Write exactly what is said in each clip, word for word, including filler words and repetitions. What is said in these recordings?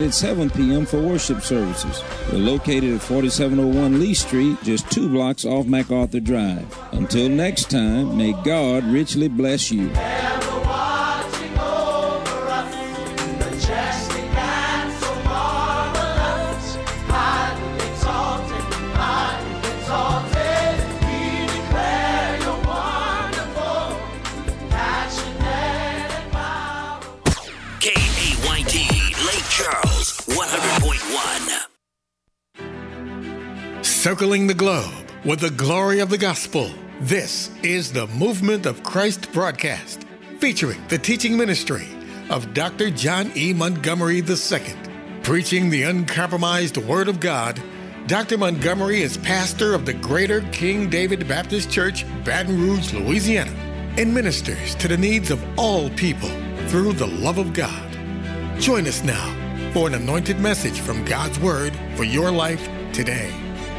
At seven p.m. for worship services. We're located at forty-seven oh one Lee Street, just two blocks off MacArthur Drive. Until next time, may God richly bless you. Circling the globe with the glory of the gospel. This is the Movement of Christ broadcast, featuring the teaching ministry of Doctor John E. Montgomery the Second. Preaching the uncompromised Word of God, Doctor Montgomery is pastor of the Greater King David Baptist Church, Baton Rouge, Louisiana, and ministers to the needs of all people through the love of God. Join us now for an anointed message from God's Word for your life today.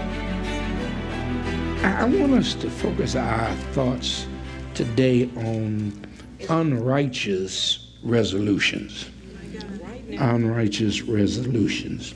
I want us to focus our thoughts today on unrighteous resolutions. Unrighteous resolutions.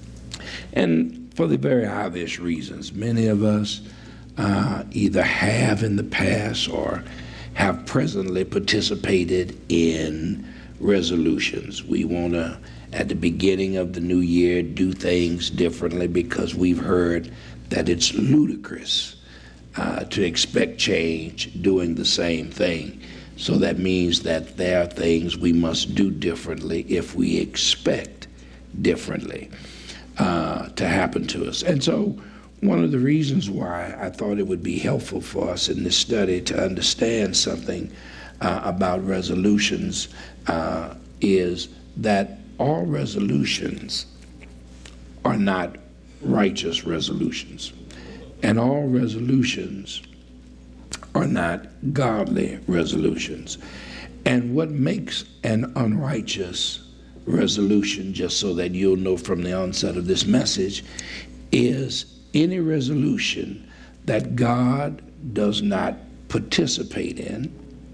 And for the very obvious reasons, many of us uh, either have in the past or have presently participated in resolutions. We want to, at the beginning of the new year, do things differently because we've heard that it's ludicrous uh, to expect change doing the same thing. So that means that there are things we must do differently if we expect differently uh, to happen to us. And so one of the reasons why I thought it would be helpful for us in this study to understand something uh, about resolutions uh, is that all resolutions are not righteous resolutions, and all resolutions are not godly resolutions. And what makes an unrighteous resolution, just so that you'll know from the onset of this message, is any resolution that God does not participate in,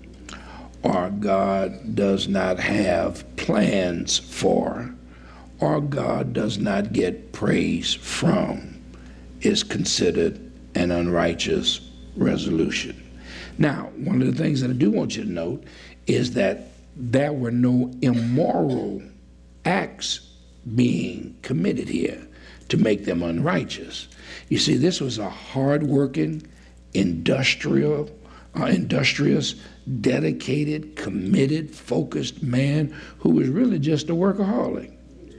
or God does not have plans for, or God does not get praise from, is considered an unrighteous resolution. Now, one of the things that I do want you to note is that there were no immoral acts being committed here to make them unrighteous. You see, this was a hard-working, industrial, uh, industrious, dedicated, committed, focused man who was really just a workaholic.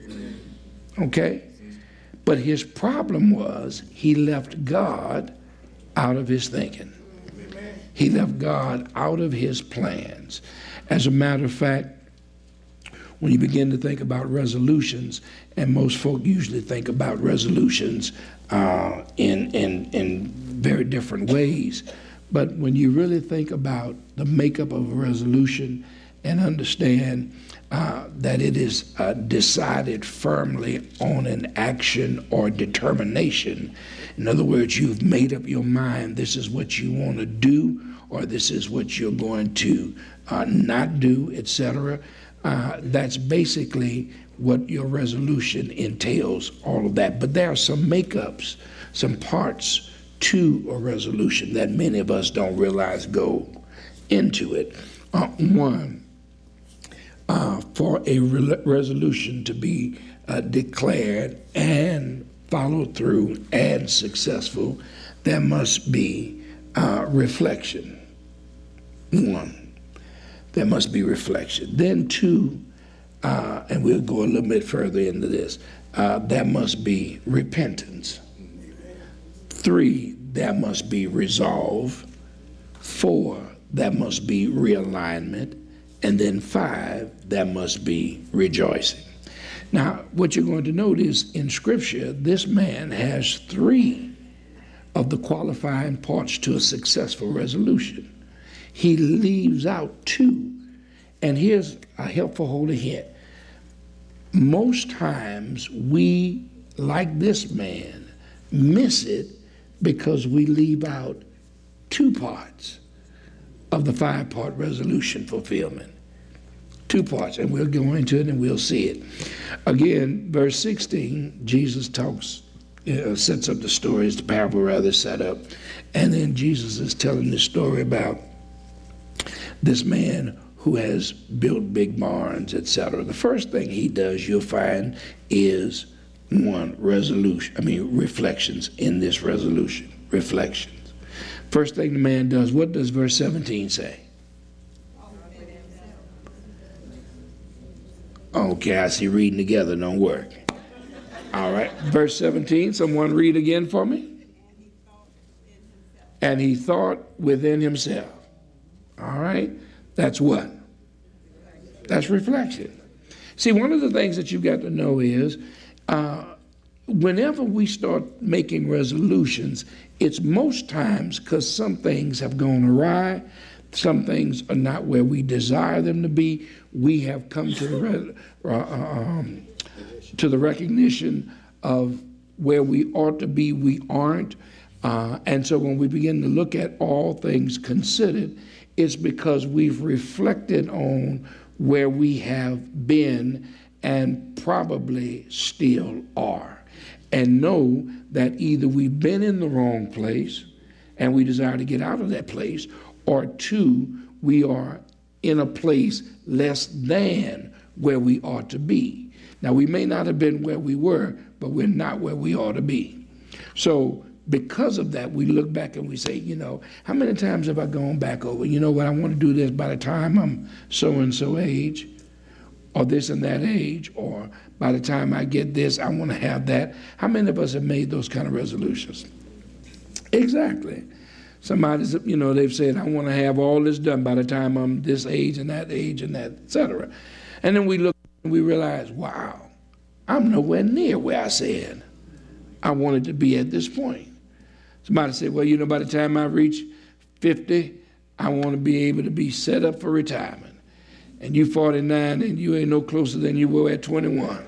Okay? But his problem was he left God out of his thinking. He left God out of his plans. As a matter of fact, when you begin to think about resolutions, and most folk usually think about resolutions uh, in, in, in very different ways, but when you really think about the makeup of a resolution and understand uh, that it is uh, decided firmly on an action or determination, in other words, you've made up your mind, this is what you want to do, or this is what you're going to uh, not do, et cetera. Uh, that's basically what your resolution entails, all of that. But there are some makeups, some parts to a resolution that many of us don't realize go into it. Uh, one, uh, for a re- resolution to be uh, declared and followed through and successful, there must be uh, reflection. One, there must be reflection. Then two, uh, and we'll go a little bit further into this, uh, there must be repentance. Three, there must be resolve. Four, there must be realignment. And then five, there must be rejoicing. Now, what you're going to note is in Scripture, this man has three of the qualifying parts to a successful resolution. He leaves out two. And here's a helpful holy hint. Most times we, like this man, miss it because we leave out two parts of the five-part resolution fulfillment. Two parts, and we'll go into it and we'll see it. Again, verse sixteen, Jesus talks, uh, sets up the story, it's the parable rather set up, and then Jesus is telling the story about this man who has built big barns, et cetera. The first thing he does, you'll find, is one, resolution, I mean, reflections in this resolution, reflections. First thing the man does, what does verse seventeen say? Okay, I see reading together don't work. All right, verse seventeen, someone read again for me. And he thought within himself. All right, that's what? That's reflection. See, one of the things that you've got to know is uh, whenever we start making resolutions, it's most times because some things have gone awry, some things are not where we desire them to be. We have come to the, uh, um, to the recognition of where we ought to be, we aren't. Uh, and so when we begin to look at all things considered, it's because we've reflected on where we have been and probably still are. And know that either we've been in the wrong place and we desire to get out of that place, or two, we are in a place less than where we ought to be. Now, we may not have been where we were, but we're not where we ought to be. So because of that, we look back and we say, you know, how many times have I gone back over? You know what, I want to do this by the time I'm so-and-so age, or this and that age, or by the time I get this, I want to have that. How many of us have made those kind of resolutions? Exactly. Somebody's, you know, they've said, I want to have all this done by the time I'm this age and that age and that, et cetera. And then we look and we realize, wow, I'm nowhere near where I said I wanted to be at this point. Somebody said, well, you know, by the time I reach fifty, I want to be able to be set up for retirement. And you forty-nine and you ain't no closer than you were at twenty-one.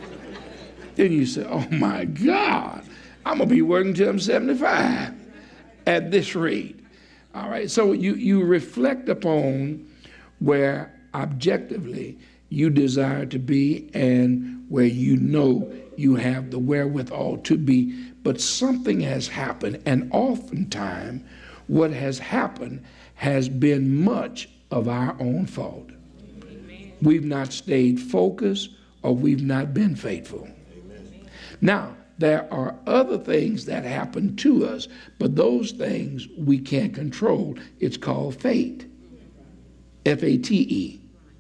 Then you say, oh my God, I'm going to be working till I'm seventy-five. At this rate. All right, so you, you reflect upon where objectively you desire to be and where you know you have the wherewithal to be, but something has happened, and oftentimes what has happened has been much of our own fault. Amen. We've not stayed focused, or we've not been faithful. Amen. Now, there are other things that happen to us, but those things we can't control. It's called fate, F A T E.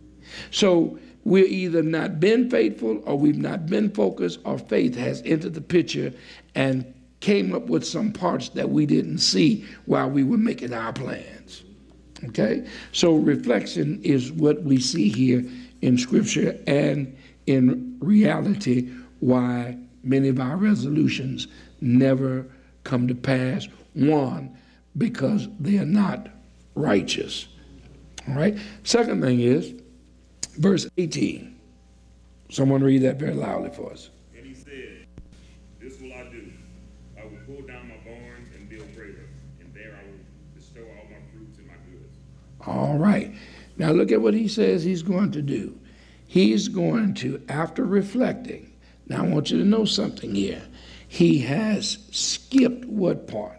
So we've either not been faithful, or we've not been focused, or faith has entered the picture and came up with some parts that we didn't see while we were making our plans. Okay? So reflection is what we see here in Scripture, and in reality, why many of our resolutions never come to pass. One, because they are not righteous. All right? Second thing is, verse eighteen. Someone read that very loudly for us. And he said, this will I do. I will pull down my barns and build greater, and there I will bestow all my fruits and my goods. All right. Now look at what he says he's going to do. He's going to, after reflecting, now I want you to know something here. He has skipped what part?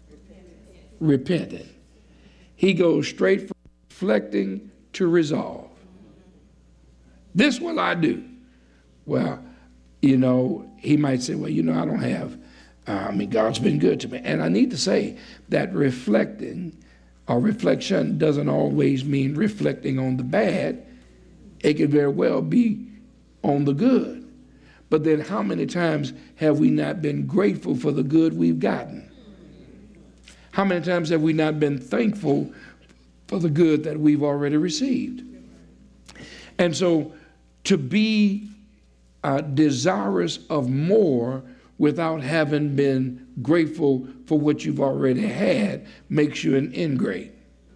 Repenting. He goes straight from reflecting to resolve. This will I do. Well, you know, he might say, well, you know, I don't have, uh, I mean, God's been good to me. And I need to say that reflecting or reflection doesn't always mean reflecting on the bad. It could very well be on the good. But then how many times have we not been grateful for the good we've gotten? How many times have we not been thankful for the good that we've already received? And so to be uh, desirous of more without having been grateful for what you've already had makes you an ingrate.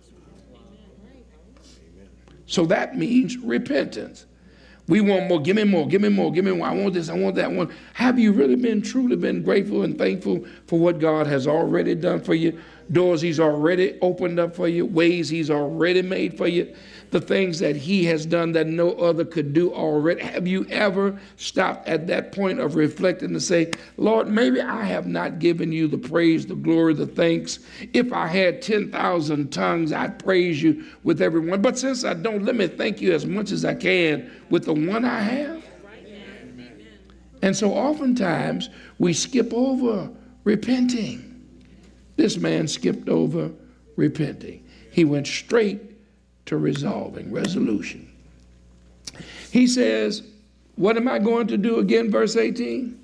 So that means repentance. We want more, give me more, give me more, give me more. I want this, I want that one. Have you really been truly been grateful and thankful for what God has already done for you? Doors he's already opened up for you, ways he's already made for you. the things that he has done that no other could do already? Have you ever stopped at that point of reflecting to say, Lord, maybe I have not given you the praise, the glory, the thanks. If I had ten thousand tongues, I'd praise you with everyone. But since I don't, let me thank you as much as I can with the one I have. And so oftentimes we skip over repenting. This man skipped over repenting. He went straight to resolving, resolution. He says, what am I going to do again, verse eighteen?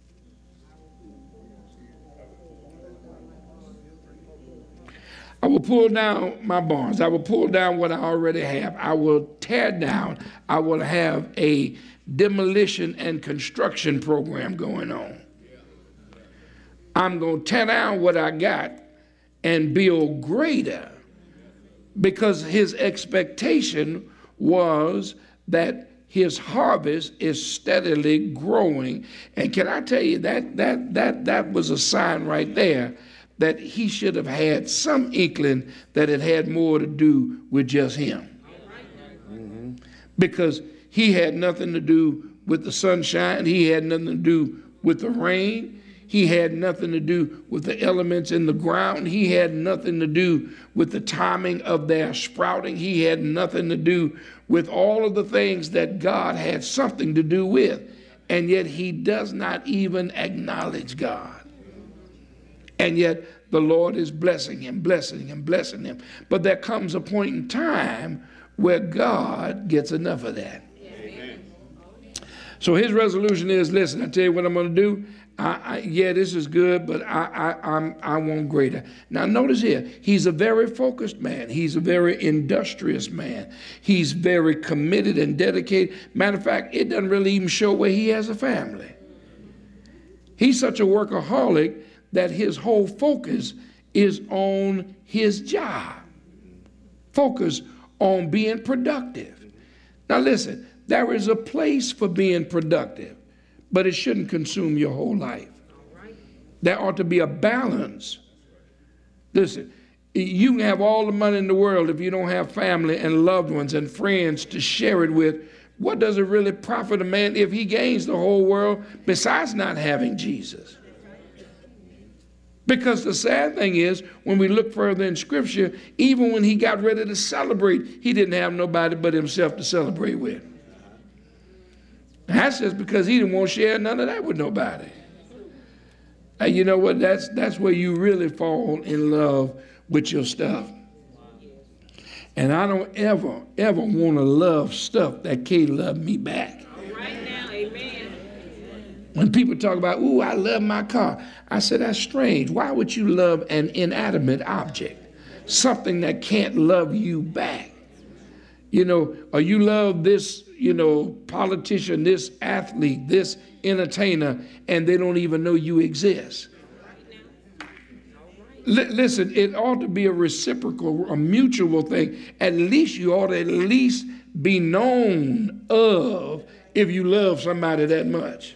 I will pull down my barns. I will pull down what I already have. I will tear down. I will have a demolition and construction program going on. I'm going to tear down what I got and build greater, because his expectation was that his harvest is steadily growing. And can I tell you, that that that that was a sign right there that he should have had some inkling that it had more to do with just him. Mm-hmm. Because he had nothing to do with the sunshine. He had nothing to do with the rain. He had nothing to do with the elements in the ground. He had nothing to do with the timing of their sprouting. He had nothing to do with all of the things that God had something to do with. And yet he does not even acknowledge God. And yet the Lord is blessing him, blessing him, blessing him. But there comes a point in time where God gets enough of that. Amen. So his resolution is, listen, I tell you what I'm going to do. I, I, yeah, this is good, but I, I, I'm, I want greater. Now, notice here, he's a very focused man. He's a very industrious man. He's very committed and dedicated. Matter of fact, it doesn't really even show where he has a family. He's such a workaholic that his whole focus is on his job. Focus on being productive. Now, listen, there is a place for being productive, but it shouldn't consume your whole life. There ought to be a balance. Listen, you can have all the money in the world if you don't have family and loved ones and friends to share it with. What does it really profit a man if he gains the whole world besides not having Jesus? Because the sad thing is, when we look further in Scripture, even when he got ready to celebrate, he didn't have nobody but himself to celebrate with. That's just because he didn't want to share none of that with nobody. And you know what? That's that's where you really fall in love with your stuff. And I don't ever, ever want to love stuff that can't love me back. All right now, amen. When people talk about, ooh, I love my car, I said, that's strange. Why would you love an inanimate object? Something that can't love you back. You know, or you love this, you know, politician, this athlete, this entertainer, and they don't even know you exist. L- listen, it ought to be a reciprocal, a mutual thing. At least you ought to at least be known of if you love somebody that much.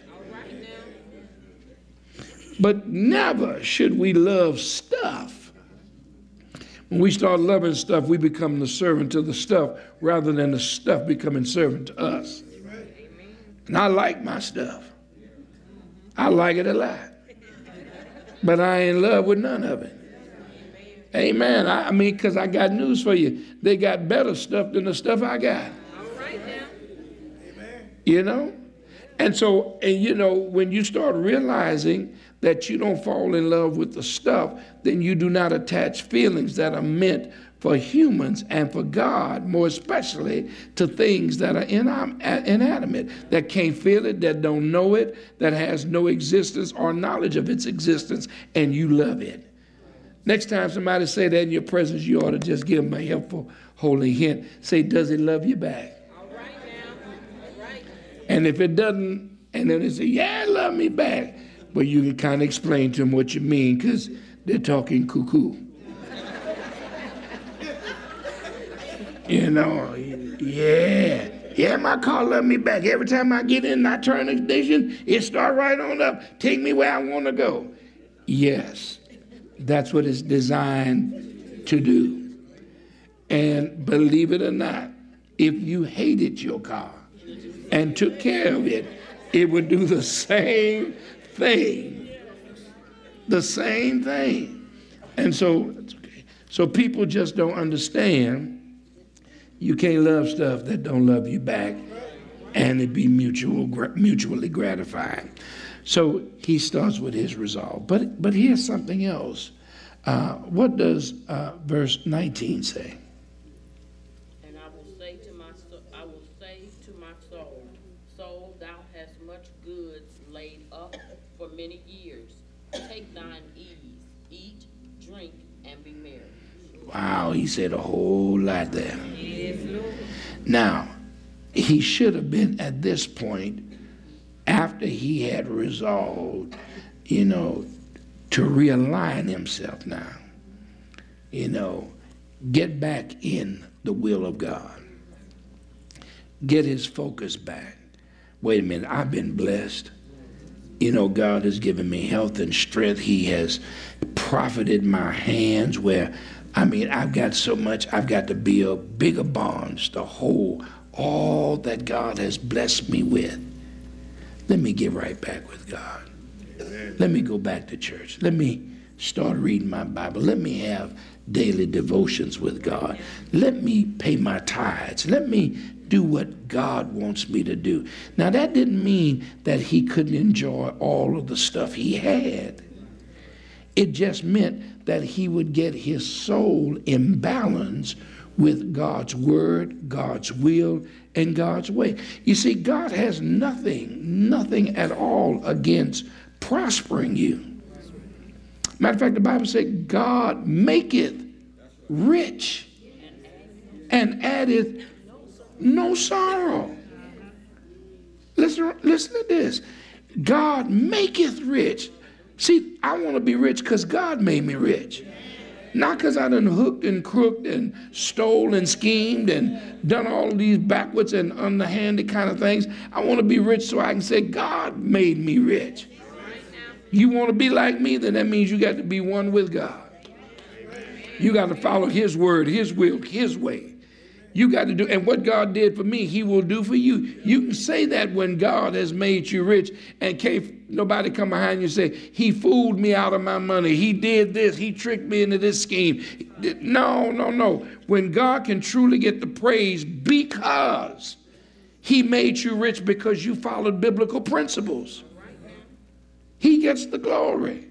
But never should we love stuff. When we start loving stuff, we become the servant to the stuff rather than the stuff becoming servant to us. And I like my stuff. I like it a lot. But I ain't in love with none of it. Amen. I, I mean, because I got news for you. They got better stuff than the stuff I got. All right now. You know? And so, and you know, when you start realizing that you don't fall in love with the stuff, then you do not attach feelings that are meant for humans and for God, more especially to things that are inanimate, that can't feel it, that don't know it, that has no existence or knowledge of its existence, and you love it. Next time somebody say that in your presence, you ought to just give them a helpful, holy hint. Say, does it love you back? All right now. All right. And if it doesn't, and then they say, yeah, it love me back. Well, you can kind of explain to them what you mean, because they're talking cuckoo. You know, yeah. Yeah, my car love me back. Every time I get in and I turn the ignition, it start right on up. Take me where I want to go. Yes, that's what it's designed to do. And believe it or not, if you hated your car and took care of it, it would do the same thing. The same thing. And so, so people just don't understand you can't love stuff that don't love you back and it be mutual, mutually gratifying. So he starts with his resolve. But, but here's something else. Uh, what does uh, verse nineteen say? And I will say to my soul, I will say to my soul, soul, thou hast much goods laid up for many years. Take thine ease, eat, drink, and be merry. Wow, he said a whole lot there. Yes, Lord. Now, he should have been at this point, after he had resolved, you know, to realign himself now, you know, get back in the will of God, get his focus back. Wait a minute, I've been blessed. You know, God has given me health and strength. He has profited my hands where, I mean, I've got so much, I've got to build bigger bonds to hold all that God has blessed me with. Let me get right back with God. Amen. Let me go back to church. Let me start reading my Bible. Let me have daily devotions with God. Let me pay my tithes. Let me do what God wants me to do. Now, that didn't mean that he couldn't enjoy all of the stuff he had. It just meant that he would get his soul in balance with God's word, God's will, and God's way. You see, God has nothing, nothing at all against prospering you. Matter of fact, the Bible says, God maketh rich and addeth no sorrow. Listen, listen to this. God maketh rich. See, I want to be rich because God made me rich. Not because I done hooked and crooked and stole and schemed and done all of these backwards and underhanded kind of things. I want to be rich so I can say, God made me rich. You want to be like me, then that means you got to be one with God. You got to follow his word, his will, his way. You got to do, and what God did for me, he will do for you. You can say that when God has made you rich and can't nobody come behind you and say, he fooled me out of my money. He did this. He tricked me into this scheme. No, no, no. When God can truly get the praise because he made you rich because you followed biblical principles. He gets the glory.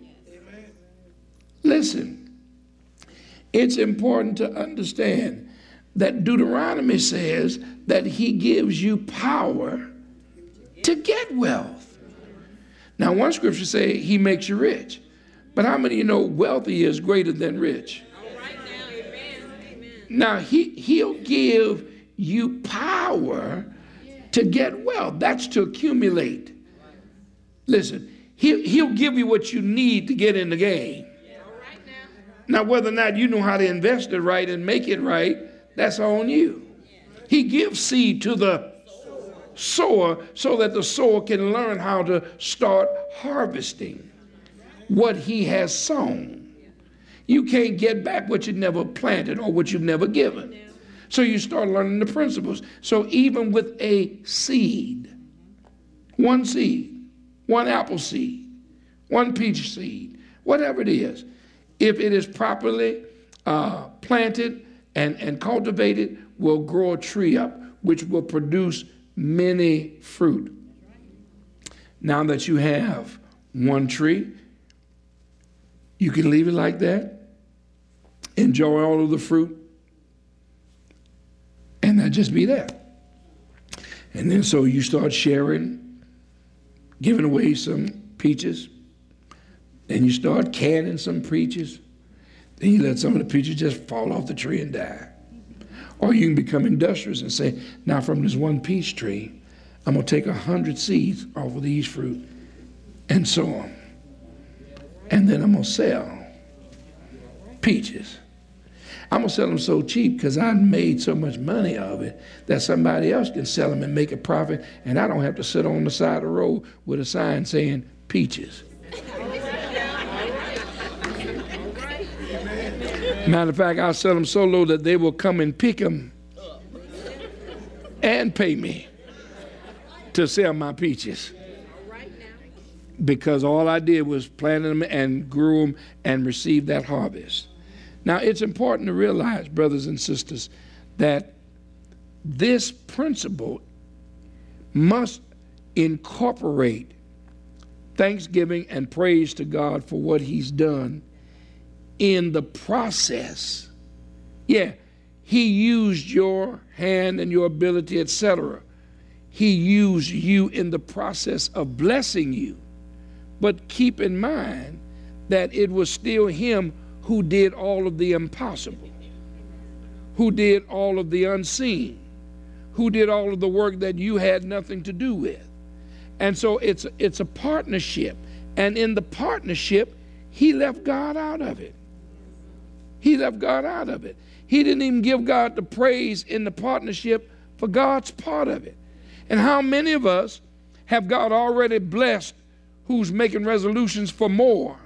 Listen, it's important to understand that Deuteronomy says that he gives you power to get wealth. Now, one scripture says he makes you rich. But how many of you know wealthy is greater than rich? All right now, amen. Amen. Now, he, he'll give you power to get wealth. That's to accumulate. Listen, he'll, he'll give you what you need to get in the game. All right now. Now, whether or not you know how to invest it right and make it right, that's on you. He gives seed to the sower so that the sower can learn how to start harvesting what he has sown. You can't get back what you never planted or what you've never given. So you start learning the principles. So even with a seed, one seed, one apple seed, one peach seed, whatever it is, if it is properly uh, planted and, and cultivated, will grow a tree up, which will produce many fruit. Now that you have one tree, you can leave it like that, enjoy all of the fruit, and that just be that. And then so you start sharing, giving away some peaches, then you start canning some peaches, then you let some of the peaches just fall off the tree and die. Or you can become industrious and say, now from this one peach tree, I'm going to take a hundred seeds off of these fruit and so on. And then I'm going to sell peaches. I'm going to sell them so cheap because I made so much money of it that somebody else can sell them and make a profit, and I don't have to sit on the side of the road with a sign saying peaches. Matter of fact, I'll sell them so low that they will come and pick them and pay me to sell my peaches. Because all I did was plant them and grew them and received that harvest. Now, it's important to realize, brothers and sisters, that this principle must incorporate thanksgiving and praise to God for what he's done in the process. Yeah, he used your hand and your ability, et cetera. He used you in the process of blessing you. But keep in mind that it was still him who did all of the impossible, who did all of the unseen, who did all of the work that you had nothing to do with. And so it's, it's a partnership. And in the partnership, he left God out of it. He left God out of it. He didn't even give God the praise in the partnership for God's part of it. And how many of us have God already blessed who's making resolutions for more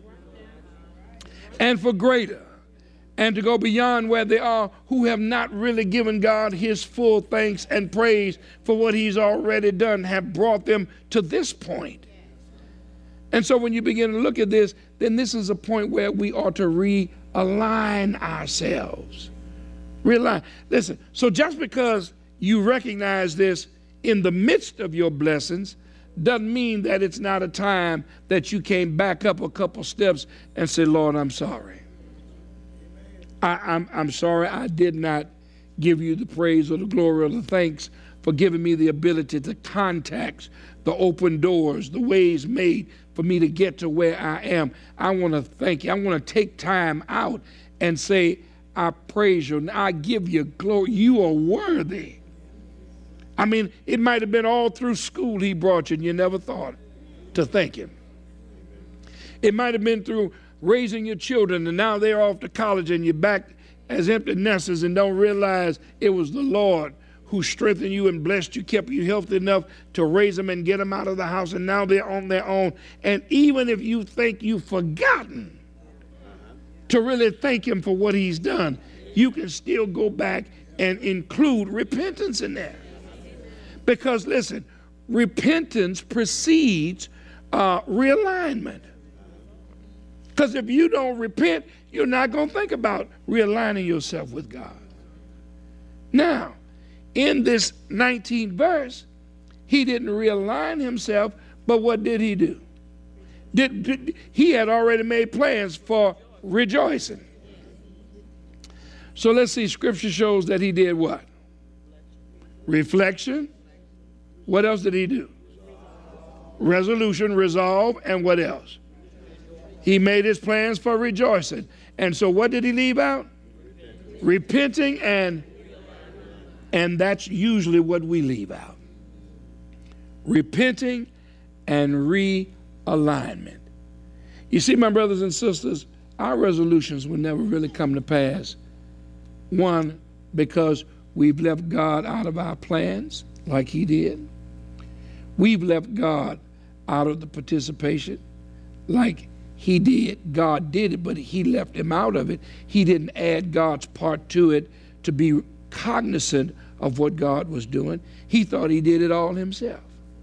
and for greater and to go beyond where they are, who have not really given God his full thanks and praise for what he's already done, have brought them to this point. And so when you begin to look at this, then this is a point where we ought to realign ourselves. Realign. Listen, so just because you recognize this in the midst of your blessings doesn't mean that it's not a time that you can back up a couple steps and say, Lord, I'm sorry. I, I'm, I'm sorry I did not give you the praise or the glory or the thanks for giving me the ability to contact the open doors, the ways made for me to get to where I am. I want to thank you. I want to take time out and say, I praise you and I give you glory. You are worthy. I mean, it might have been all through school he brought you and you never thought to thank him. It might have been through raising your children and now they're off to college and you're back as empty nesters and don't realize it was the Lord who strengthened you and blessed you, kept you healthy enough to raise them and get them out of the house, and now they're on their own. And even if you think you've forgotten to really thank him for what he's done, you can still go back and include repentance in there. Because listen, repentance precedes uh, realignment. Because if you don't repent, you're not going to think about realigning yourself with God. Now, in this nineteenth verse, he didn't realign himself, but what did he do? Did, did, he had already made plans for rejoicing. So let's see, scripture shows that he did what? Reflection. What else did he do? Resolution, resolve, and what else? He made his plans for rejoicing. And so what did he leave out? Repenting and and that's usually what we leave out. Repenting and realignment. You see, my brothers and sisters, our resolutions will never really come to pass. One, because we've left God out of our plans like he did. We've left God out of the participation like he did. God did it, but he left him out of it. He didn't add God's part to it to be cognizant of what God was doing. He thought he did it all himself.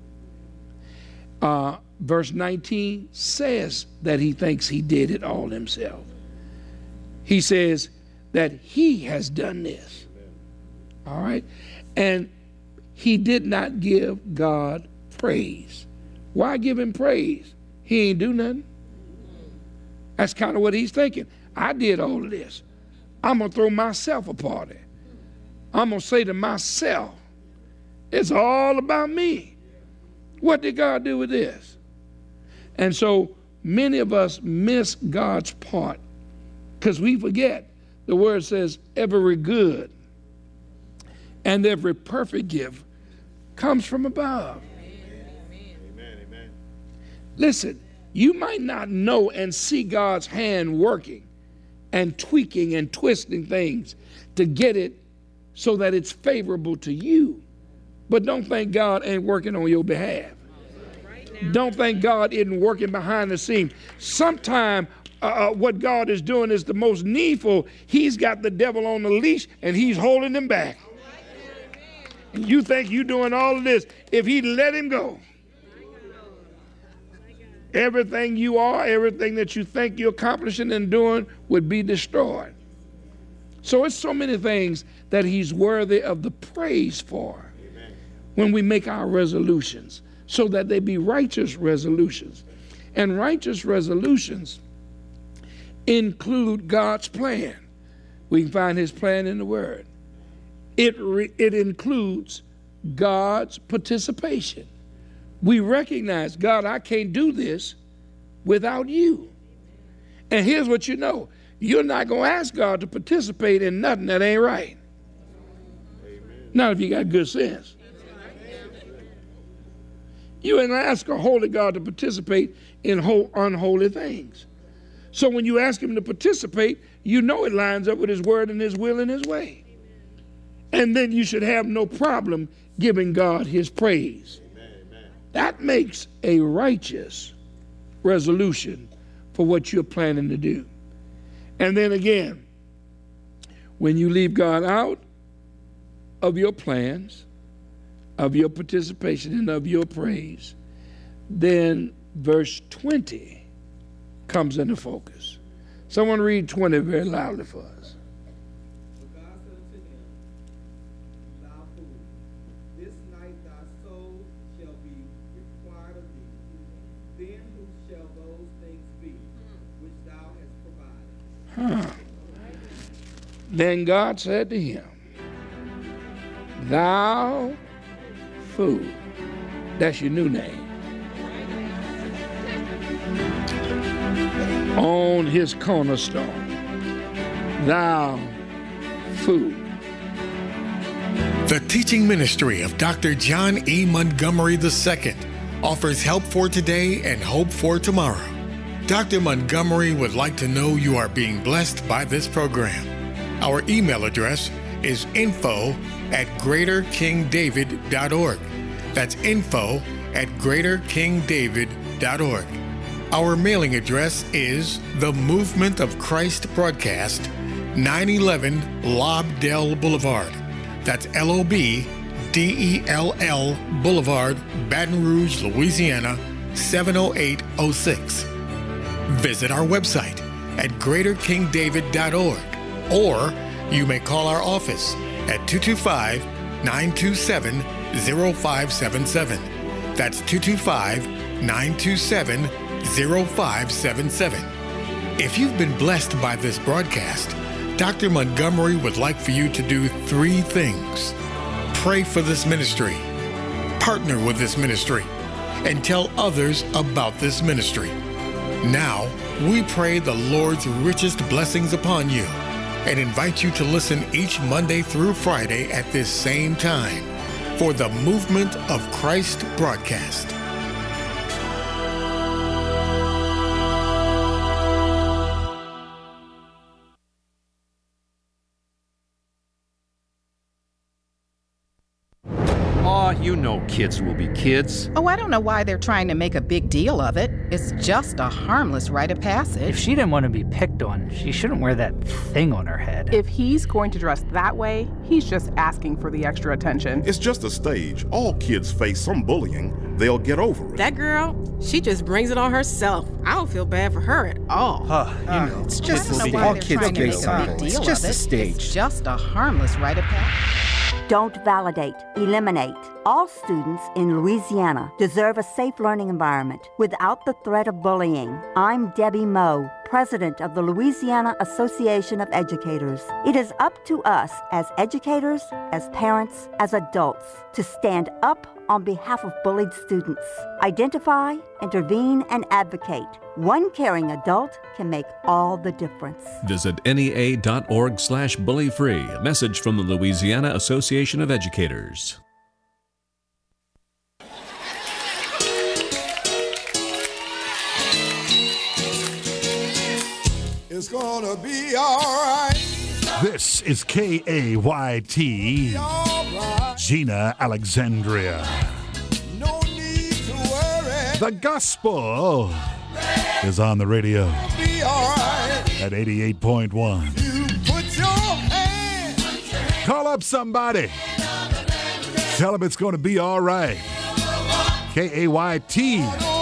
Uh, verse nineteen says that he thinks he did it all himself. He says that he has done this. All right? And he did not give God praise. Why give him praise? He ain't do nothing. That's kind of what he's thinking. I did all of this. I'm going to throw myself a party. I'm going to say to myself, it's all about me. What did God do with this? And so many of us miss God's part because we forget the word says every good and every perfect gift comes from above. Amen. Amen. Listen, you might not know and see God's hand working and tweaking and twisting things to get it so that it's favorable to you. But don't think God ain't working on your behalf. Don't think God isn't working behind the scenes. Sometimes uh, what God is doing is the most needful. He's got the devil on the leash and he's holding him back. And you think you're doing all of this. If he let him go, everything you are, everything that you think you're accomplishing and doing would be destroyed. So it's so many things that he's worthy of the praise for. Amen. When we make our resolutions, so that they be righteous resolutions. And righteous resolutions include God's plan. We can find his plan in the Word. It, re, it includes God's participation. We recognize, God, I can't do this without you. And here's what you know. You're not going to ask God to participate in nothing that ain't right. Amen. Not if you got good sense. You ain't going to ask a holy God to participate in whole, unholy things. So when you ask him to participate, you know it lines up with his word and his will and his way. And then you should have no problem giving God his praise. Amen. That makes a righteous resolution for what you're planning to do. And then again, when you leave God out of your plans, of your participation, and of your praise, then verse twenty comes into focus. Someone read twenty very loudly for us. But God said unto him, Thou fool, this night thy soul shall be required of thee. Then who shall those things be which thou hast provided? Huh. Then God said to him, Thou fool. That's your new name. On his cornerstone, thou fool. The teaching ministry of Doctor John E. Montgomery the Second offers help for today and hope for tomorrow. Doctor Montgomery would like to know you are being blessed by this program. Our email address is info at greater king david dot org. That's info at greater king david dot org. Our mailing address is The Movement of Christ Broadcast, nine eleven Lobdell Boulevard. That's L O B D E L L Boulevard, Baton Rouge, Louisiana, seven oh eight oh six. Visit our website at greater king david dot org, or you may call our office at two two five, nine two seven, zero five seven seven. That's two two five, nine two seven, zero five seven seven. If you've been blessed by this broadcast, Doctor Montgomery would like for you to do three things. Pray for this ministry, partner with this ministry, and tell others about this ministry. Now, we pray the Lord's richest blessings upon you and invite you to listen each Monday through Friday at this same time for the Movement of Christ broadcast. You know kids will be kids. Oh, I don't know why they're trying to make a big deal of it. It's just a harmless rite of passage. If she didn't want to be picked on, she shouldn't wear that thing on her head. If he's going to dress that way, he's just asking for the extra attention. It's just a stage. All kids face some bullying. They'll get over it. That girl, she just brings it on herself. I don't feel bad for her at all. Huh, you uh, know, it's just just a stage. All kids make get a big deal It's just of a it. stage. It's just a harmless rite of passage. Don't validate, eliminate. All students in Louisiana deserve a safe learning environment without the threat of bullying. I'm Debbie Moe, president of the Louisiana Association of Educators. It is up to us as educators, as parents, as adults to stand up on behalf of bullied students. Identify, intervene, and advocate. One caring adult can make all the difference. Visit N E A dot org slash bully free. A message from the Louisiana Association of Educators. It's gonna be alright. This is K A Y T, Right. Gina Alexandria. No need to worry. The gospel is on the radio Be alright. at eighty-eight point one. You put your hand. Call up somebody. Tell them it's going to be all right. K A Y T.